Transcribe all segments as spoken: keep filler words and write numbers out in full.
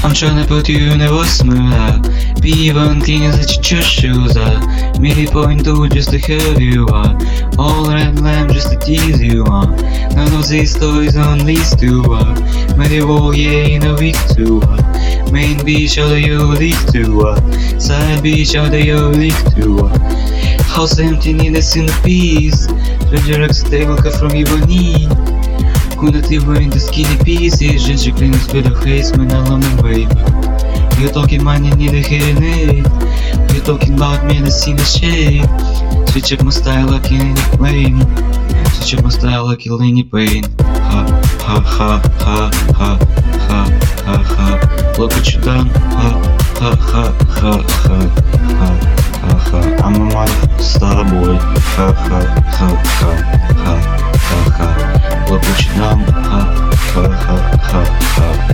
I'm tryna put you in a voicemail. Be one thing is that you just shoes up. Maybe point two just to have you up. All red lamp just to tease you up. None of these toys on these two up. Maybe all yeah in a week two up. Main beach out of your league two up. Side beach out of your league two up. House empty need a centerpiece. Treasure X table cut from your knee. Куда ты wearing the skinny pieces? Just clean the spirit of haze, man, I love me, baby. You talking money, need a hearing aid. You talking about me, the scene is shade. Switch up my style like in any plane. Switch up my style like in any pain. Ha, ha, ha, ha, ha, ha, ha, ha. Look what you done. Ha, ha, ha, ha, ha, ha, ha, ha. I'm a motherfucking star boy. Ha, ha, ha, ha, ha, ha, ha. Look what you done, ha, ha, ha, ha, ha,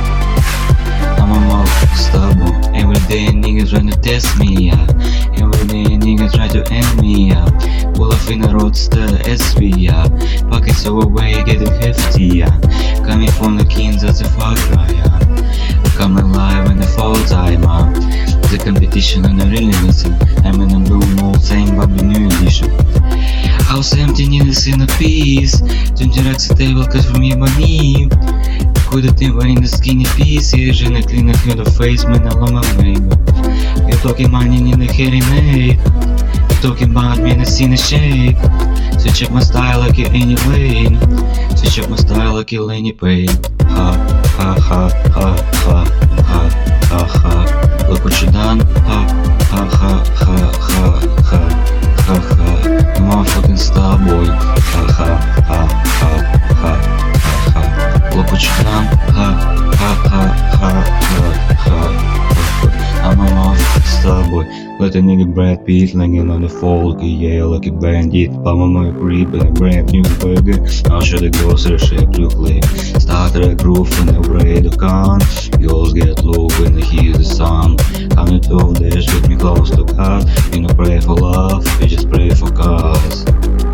ha. I'm a motherfucking star boy. Every day niggas trying to test me, yeah. Every day niggas try to end me, yeah. Pull off in a roadster S V, yeah. Pockets overweight, getting hefty, yeah. Coming from the kings, that's a far cry, yeah. Come alive in the fall time, yeah. The competition and the realism. I'm in a blue mold, same but the new edition. House empty, need a centerpiece. twenty racks a table cut from your money. Куда ты wearing the skinny pieces? Жены clean up your face, man, I love my baby. You're talking money, need a hearing aid. You're talking about me, the scene is shade. Switch up my style like you're any lane. Switch up my style like you're any pain. Ha, ha, ha, ha, ha, ha, ha, ha. Look what you done. Ha, ha, ha, ha, ha, ha, ha, ha. Motherfucking star boy. Ha, ha, ha, ha, ha, ha, ha. Look what you done. Ha, ha, ha, ha, ha, ha. I'm a motherfucking star boy. Let a nigga Brad Pitt langing on the folk, yeah, like a bandit. Mama my creep and a brand new burger. I'll show the girls a shape to click. Start a groove and a raid a con. Girls get low when they hear the song. Come to of dash, get me close to God. You know, pray for love, you just pray for cause.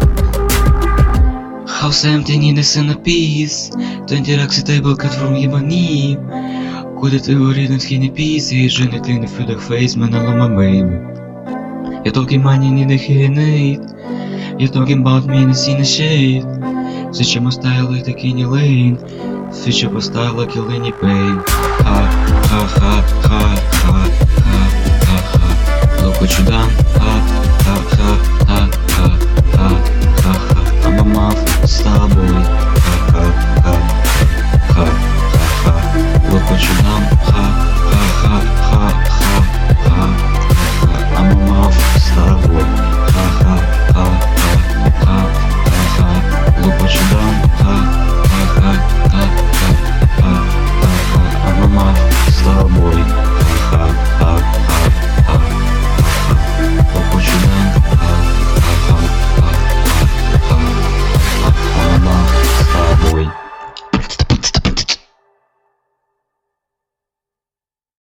House empty, need a centerpiece. twenty racks a table cut from ebony. Куда ты wearing the skinny pieces? Жены clean the your face, man, I love my baby. You're talking money, need a hearing aid. You're talking about me, the scene is shade. Switch up my style like the Kenny Lane. Switch up my style like you're any pain. Ha, ha, ha, ha, ha, ha, ha, ha. Look what you done. Ha, ha, ha,